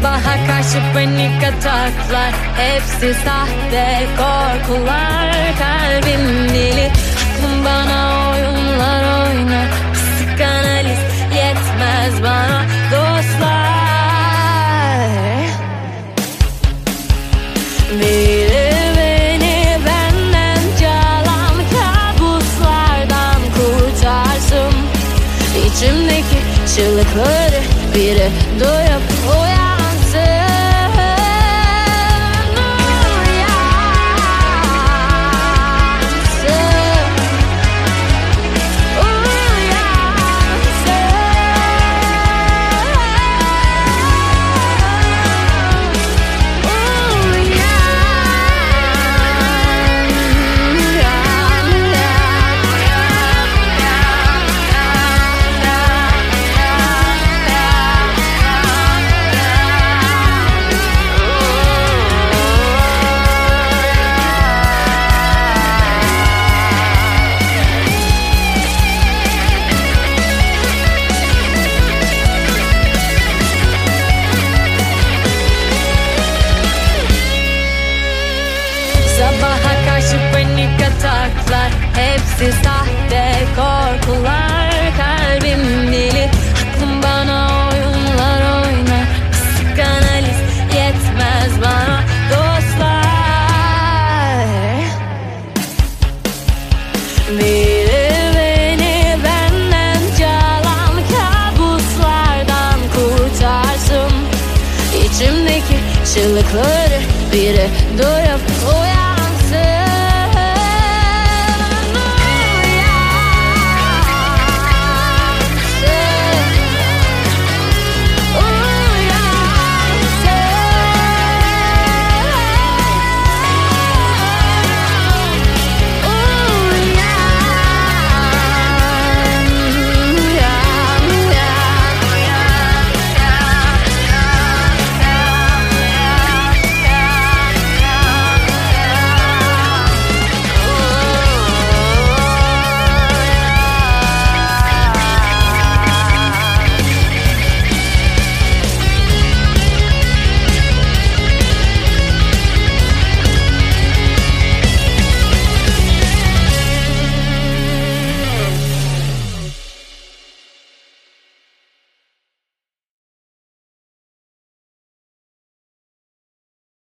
Sabaha karşı panik ataklar, hepsi sahte korkular. Kalbim deli, aklım bana oyunlar oynar. Psikanalist yetmez bana dostlar. Biri beni benden çalan kabuslardan kurtarsın. İçimdeki çığlıkları biri duyup uyansın. Sabaha karşı panik ataklar, hepsi sahte korkular. Kalbim deli, aklım bana oyunlar oynar. Psikanalist yetmez bana dostlar. Biri beni benden çalan kabuslardan kurtarsın. İçimdeki çığlıkları biri duyup